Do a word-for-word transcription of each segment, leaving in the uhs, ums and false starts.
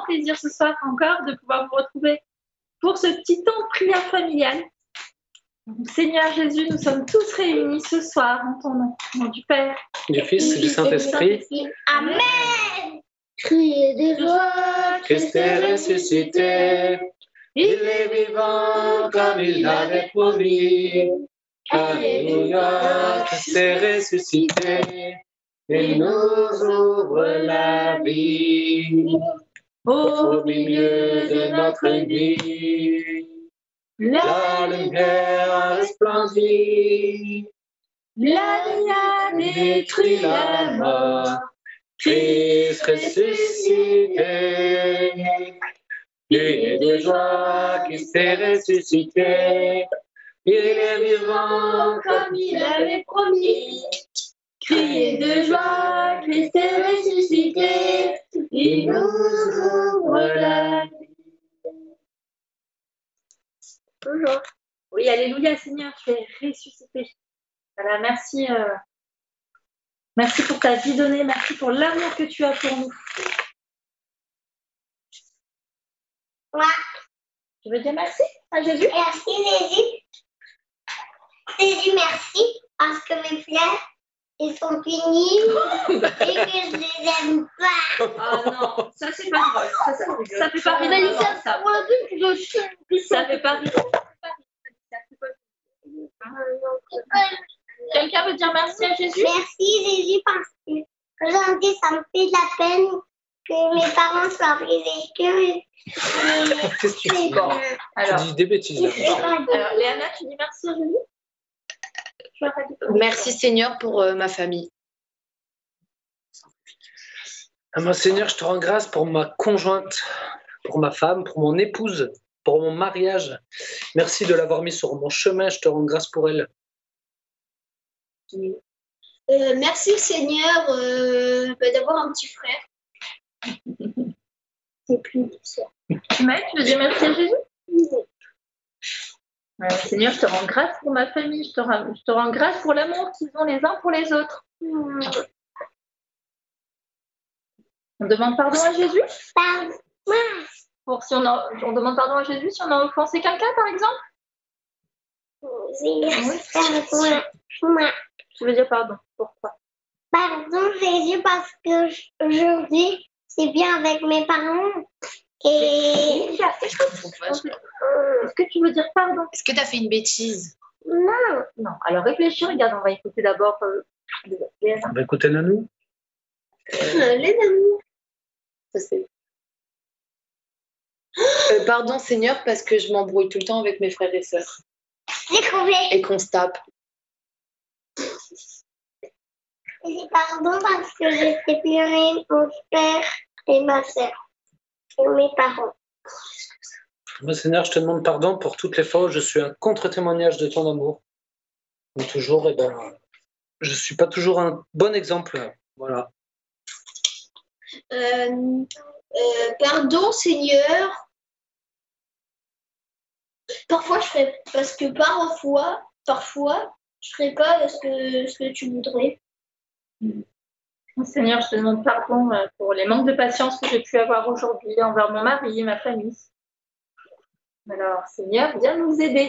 plaisir ce soir encore de pouvoir vous retrouver pour ce petit temps de prière familiale. Donc, Seigneur Jésus, nous sommes tous réunis ce soir en ton nom, au nom du Père, du Fils et du Saint-Esprit. Amen. Criez de joie, Christ est ressuscité, il est vivant comme il l'avait promis. Alléluia, Christ est ressuscité, il nous ouvre la vie. Au milieu de notre vie, la lumière a resplendi, la nuit a détruit la mort. Christ ressuscité, criez de joie, Christ est ressuscité, il est vivant comme il avait promis. Criez de joie, Christ est ressuscité, il nous ouvre la vie. Bonjour. Oui, alléluia, Seigneur, tu es ressuscité. Voilà, merci. Euh, merci pour ta vie donnée, merci pour l'amour que tu as pour nous. Ouais. Tu veux dire merci à Jésus? Merci Jésus. Jésus, merci parce que mes frères, ils sont punis et que je les aime pas. Ah non, ça c'est pas drôle. Ça, ça, ça fait pas rire. Mais maman, ça, ça. Ça fait pas rire. Quelqu'un veut dire merci à Jésus? Merci Jésus parce que aujourd'hui ça me fait de la peine que mes parents soient brisés que Qu'est-ce que tu dis? Bon, alors, Tu dis des bêtises là. alors Léana, tu dis merci à Jésus? Merci Seigneur pour euh, ma famille. Ah, mon Seigneur, je te rends grâce pour ma conjointe, pour ma femme, pour mon épouse, pour mon mariage. Merci de l'avoir mis sur mon chemin, je te rends grâce pour elle. Euh, merci Seigneur euh, d'avoir un petit frère. C'est plus ça. Maëlle, tu veux dire merci à Jésus? Euh, Seigneur, je te rends grâce pour ma famille, je te rends, je te rends grâce pour l'amour qu'ils ont les uns pour les autres. Mmh. On demande pardon à Jésus? Pardon. Pour si on, a, on demande pardon à Jésus si on a offensé quelqu'un, par exemple? Oui, pardon. Moi. Tu veux dire pardon? Pourquoi? Pardon Jésus parce que aujourd'hui c'est bien avec mes parents et est-ce que tu veux dire pardon? Est-ce que tu as fait une bêtise? non. Non. Alors réfléchis, regarde, on va écouter d'abord euh, Léana. On va écouter Nanou. Euh, les amours. Ça, c'est- Euh, pardon Seigneur parce que je m'embrouille tout le temps avec mes frères et sœurs J'ai trouvé. et qu'on se tape. Et pardon parce que j'ai séparé mon père et ma sœur et mes parents. Mon Seigneur, je te demande pardon pour toutes les fois où je suis un contre-témoignage de ton amour. Mais toujours, eh ben, je ne suis pas toujours un bon exemple. Voilà. Euh, euh, pardon Seigneur. Parfois je ferai parce que parfois, parfois je ferai pas ce que ce que tu voudrais. Seigneur, je te demande pardon euh, pour les manques de patience que j'ai pu avoir aujourd'hui envers mon mari et ma famille. Alors, Seigneur, viens nous aider.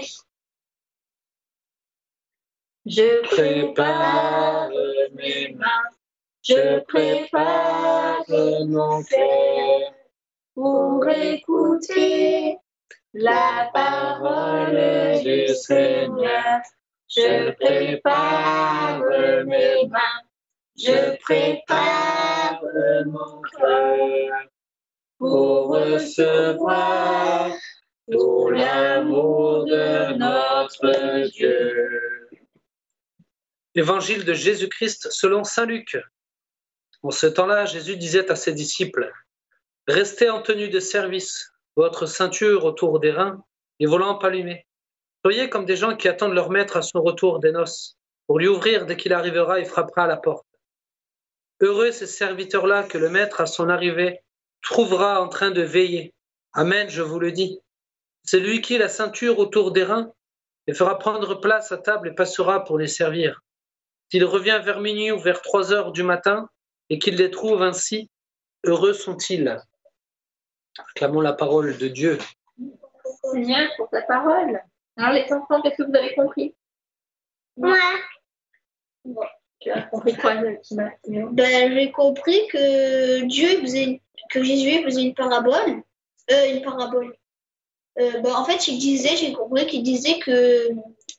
Je prépare mes mains, je prépare mon cœur pour écouter la parole du Seigneur. Je prépare mes mains, je prépare mon cœur pour recevoir tout l'amour de notre Dieu. Évangile de Jésus-Christ selon saint Luc. En ce temps-là, Jésus disait à ses disciples, « Restez en tenue de service, votre ceinture autour des reins et vos lampes allumées. Soyez comme des gens qui attendent leur maître à son retour des noces, pour lui ouvrir dès qu'il arrivera et frappera à la porte. Heureux ces serviteurs-là que le maître, à son arrivée, trouvera en train de veiller. Amen, je vous le dis. C'est lui qui, la ceinture autour des reins, les fera prendre place à table et passera pour les servir. S'il revient vers minuit ou vers trois heures du matin et qu'il les trouve ainsi, heureux sont-ils. Acclamons la parole de Dieu. Seigneur, pour ta parole. Alors les enfants, qu'est-ce que vous avez compris? Moi, Bon, tu as compris quoi, Tima? Ben, j'ai compris que Dieu faisait, que Jésus faisait une parabole. Euh, une parabole. Euh, ben, en fait, il disait, j'ai compris qu'il disait que,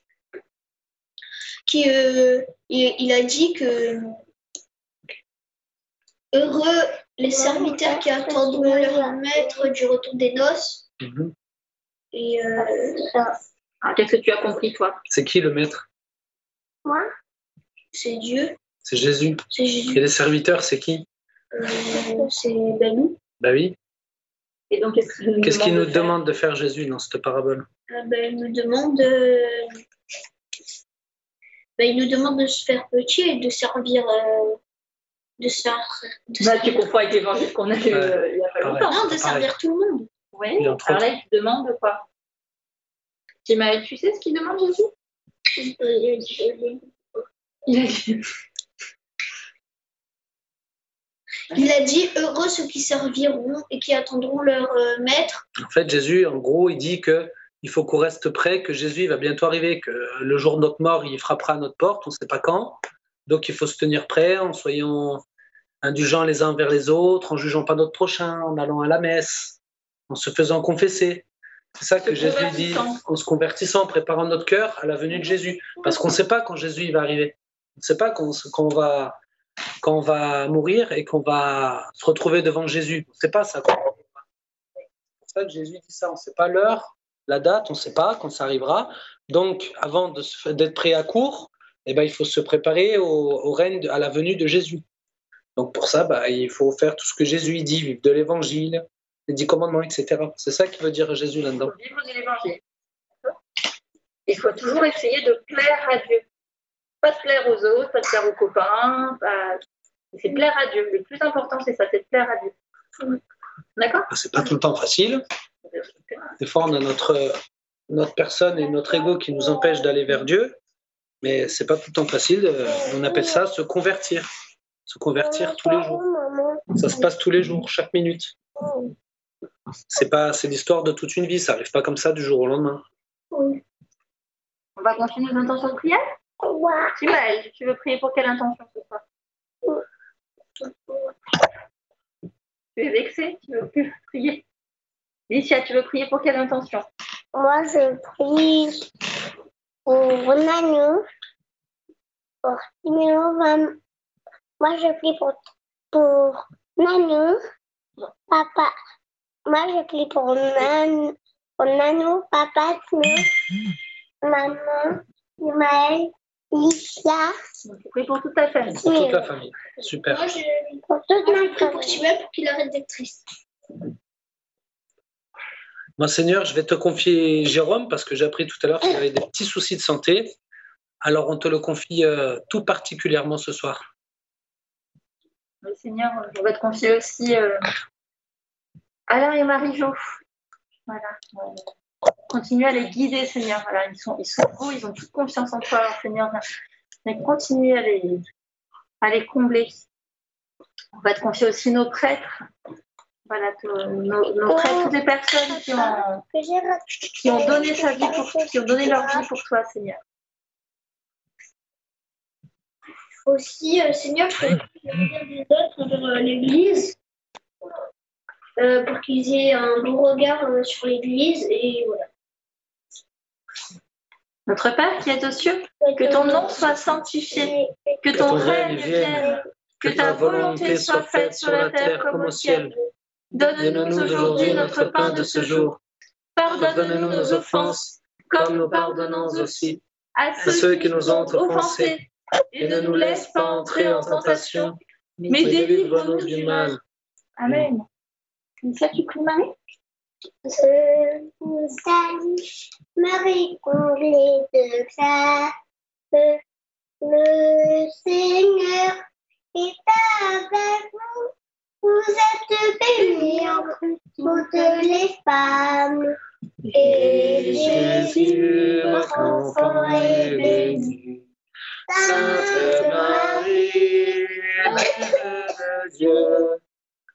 qu'il, euh, il, il a dit que heureux les serviteurs qui attendront leur maître du retour des noces. Mhm. Et euh, Ah, qu'est-ce que tu as compris, toi? C'est qui le maître? moi, c'est Dieu, C'est Jésus. c'est Et Jésus, les serviteurs, c'est qui? euh, c'est ben, nous. Bah oui. Et donc, qu'est-ce qu'il nous Qu'est-ce qu'il demande nous de faire? demande de faire Jésus dans cette parabole? Euh, ben, il nous demande de, ben, il nous demande de se faire petit et de servir, euh, de se faire, de Bah, servir- tu confonds avec l'évangile qu'on a lu Ouais. euh, il n'y a pas Pareil. longtemps. non, de pareil. servir tout le monde. Oui, Et entre alors autres. là, il te demande quoi? Tima, tu sais ce qu'il demande, Jésus? Il a dit. Il a dit heureux ceux qui serviront et qui attendront leur euh, maître. En fait, Jésus, en gros, il dit que il faut qu'on reste prêt, que Jésus va bientôt arriver, que le jour de notre mort, il frappera à notre porte, on ne sait pas quand. Donc, il faut se tenir prêt en soyant indulgents les uns vers les autres, en jugeant pas notre prochain, en allant à la messe, en se faisant confesser. C'est ça que Se Jésus dit, convertissant. en se convertissant, en préparant notre cœur à la venue de Jésus. Parce qu'on ne sait pas quand Jésus il va arriver. On ne sait pas quand, quand on va, quand on va mourir et qu'on va se retrouver devant Jésus. On ne sait pas ça. C'est pour ça que Jésus dit ça. On ne sait pas l'heure, la date, on ne sait pas quand ça arrivera. Donc, avant de se- d'être prêt à court, eh ben, il faut se préparer au, au règne, de- à la venue de Jésus. Donc, pour ça, bah, il faut faire tout ce que Jésus dit, vivre de l'évangile, les dix commandements, et cetera. C'est ça qui veut dire Jésus Il là-dedans. faut vivre de l'évangile. Il faut toujours essayer de plaire à Dieu. Pas de plaire aux autres, pas de plaire aux copains. Pas... C'est plaire à Dieu. Le plus important, c'est ça, c'est de plaire à Dieu. D'accord? Bah, c'est pas tout le temps facile. Des fois, on a notre, notre personne et notre ego qui nous empêchent d'aller vers Dieu, mais c'est pas tout le temps facile. Euh, On appelle ça se convertir. Se convertir tous les jours. maman. Ça se passe tous les jours, chaque minute. C'est pas, c'est l'histoire de toute une vie. Ça arrive pas comme ça du jour au lendemain. On va continuer nos intentions de prière? Moi, Tima, tu veux prier pour quelle intention ce soir? Tu es vexée? Tu veux plus prier? Licia, tu veux prier pour quelle intention? moi, je prie pour Nanu, pour Timéo, mam- Moi, je prie pour, pour Nanu, papa. Moi, je prie pour Nan, pour Nanu, papa, Timéo, maman, Imaël, Licia, Donc, tu pries pour toute ta famille. Pour toute la famille. Super. Moi, je pour toute moi, je ma prie pour famille. Tibet pour qu'il arrête d'être triste. Moi, Seigneur, je vais te confier Jérôme parce que j'ai appris tout à l'heure qu'il avait des petits soucis de santé. Alors, on te le confie euh, tout particulièrement ce soir. Mais Seigneur, on va te confier aussi euh, Alain et Marie-Jo. Voilà. Continue à les guider, Seigneur. Voilà, ils sont, ils sont beaux, ils ont toute confiance en toi, Seigneur. Mais continue à les, à les combler. On va te confier aussi nos prêtres. Voilà, tous nos, nos prêtres, toutes les personnes qui ont, Que j'ai raté. qui ont donné sa vie pour, qui ont donné leur vie pour toi, Seigneur. Aussi, euh, Seigneur, je prie des autres envers euh, l'Église, euh, pour qu'ils aient un bon regard euh, sur l'Église. Et voilà. Notre Père qui est aux cieux, que ton nom soit sanctifié, que ton règne vienne, que ta volonté soit faite sur la terre comme au ciel. Donne-nous aujourd'hui notre pain de ce jour. Pardonne-nous nos offenses, comme nous pardonnons aussi à ceux qui nous ont offensés. Et ne nous laisse pas entrer en tentation, mais délivre-nous du mal. Amen. Ça, tu pries, Marie? Je vous salue, Marie comblée de grâce. Le Seigneur est avec vous. Vous êtes bénie entre toutes les femmes. Et Jésus, votre enfant, est béni. Sainte Marie, Mère de Dieu,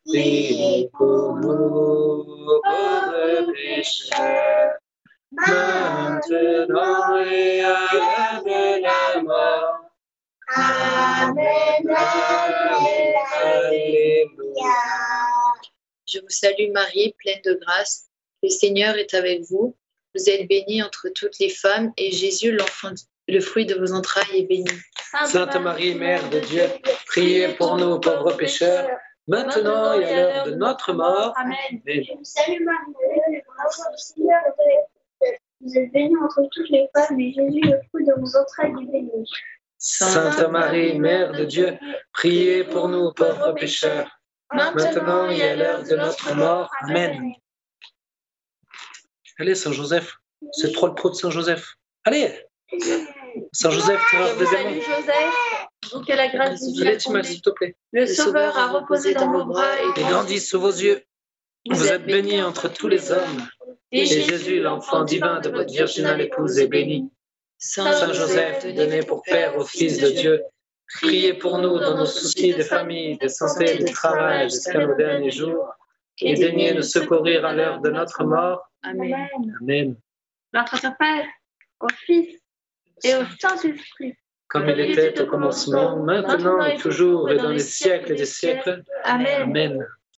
priez pour nous, pauvres pécheurs, maintenant et à l'heure de la mort. Amen, amen, alléluia. Je vous salue Marie, pleine de grâce. Le Seigneur est avec vous. Vous êtes bénie entre toutes les femmes, et Jésus, l'enfant, le fruit de vos entrailles, est béni. Sainte Marie, Mère de Dieu, priez pour nous pauvres pécheurs, maintenant et à l'heure de notre mort. Amen. Amen. Je vous salue Marie, pleine de grâce, le Seigneur est avec vous. Vous êtes bénie entre toutes les femmes, et Jésus, le fruit de vos entrailles, est béni. Sainte Marie, Mère de Dieu, priez pour nous pauvres pécheurs, maintenant et à l'heure de notre mort. Amen. Allez, Saint Joseph, c'est trop le pro de Saint Joseph. Allez, Saint Joseph, tireur des Salut démons. Joseph, pour que la grâce de Dieu Allez, Timal, s'il te plaît. le Sauveur a reposé dans vos bras Et grandisse sous vos yeux. Vous êtes bénie entre tous les hommes, et Jésus, l'enfant divin de votre virginale épouse, est béni. Saint Joseph, donné pour Père au Fils de Dieu, priez pour nous dans nos soucis de famille, de santé, de travail, jusqu'à nos derniers jours, et daignez nous secourir à l'heure de notre mort. Amen. Amen. Notre Père, au Fils et au Saint-Esprit. Comme il était au commencement, maintenant et toujours, et dans les siècles des siècles. Amen. Amen.